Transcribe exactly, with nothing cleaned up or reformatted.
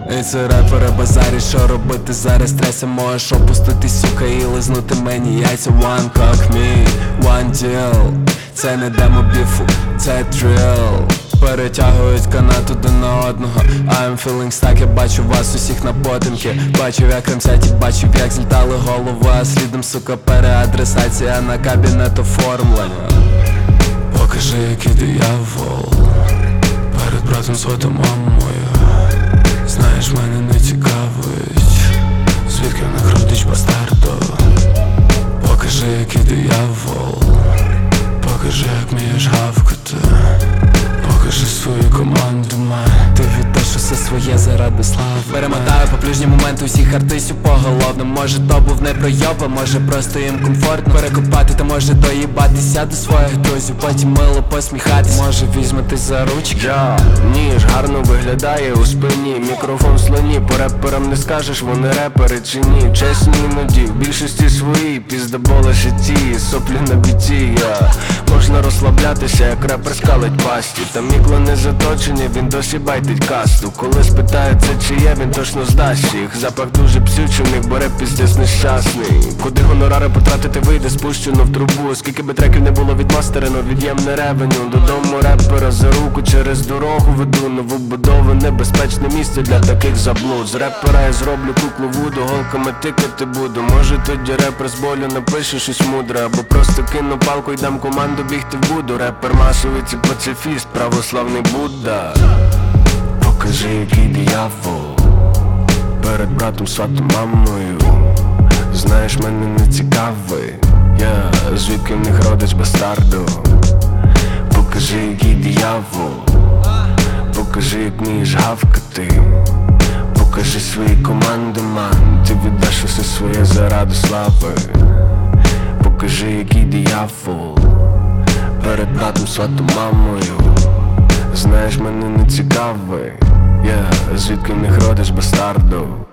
І це репери базарі, що робити зараз тряся. Можеш опустити, сука, і лизнути мені яйця. One cock me, one deal. Це не демо біфу, це трил. Перетягують канат один на одного. I'm feeling stuck, я бачу вас усіх на потемки. Бачив, як ремсять, бачив, як злітали голови. А слідом, сука, переадресація на кабінет оформлення. Покажи, який диявол перед братом, сватом, мамою. Знаєш, мене не цікавить, звідки в них родич бастардо. Покажи, який диявол, покажи, як вмієш гавкати. Покажи свою команду, май. Ти віддаш усе своє заради слави. Перемотаю поплюжні моменти усіх артистів поголовно. Може то був не пройоба, може просто їм комфортно перекопати, та може доїбатися до своїх друзів, потім мило посміхатись. Може візьметесь за ручки. Я, ніж гарно виглядає у спині. Мікрофон в слоні, по реперам не скажеш, вони репери чи ні. Чесні іноді, в більшості свої піздоболи житті, соплі на біті. Я можна розслаблятися, як репер скалить пасті. Та мікло не заточення, він досі байтить касту. Коли спитається, чи є, він точно здасть їх. Запах дуже псючий, в них бере піздець нещасний. Куди гонорари потратити вийде, спущено в трубу. Скільки би треків не було відмастерено, від'ємне ревеню. Додому репера за руку через дорогу веду. Новобудове небезпечне місце для таких заблуд. З репера я зроблю куклу вуду, голками тикати буду. Може тоді репер з болю напише щось мудре, або просто кину палку і дам команду бігти в буду. Репер масовий, це пацифіст, православний Будда. Покажи, який диявол перед братом, сватом, мамою. Знаєш, мене не цікавий, я звідки в них родич бастардо. Покажи, який диявол, покажи, як вмієш гавкати. Покажи свої команди, ман. Ти віддаш усе своє заради слави. Покажи, який диявол перед братом, сватом, мамою. Знаєш, мене не цікавий, я звідки в них родиш бастардо.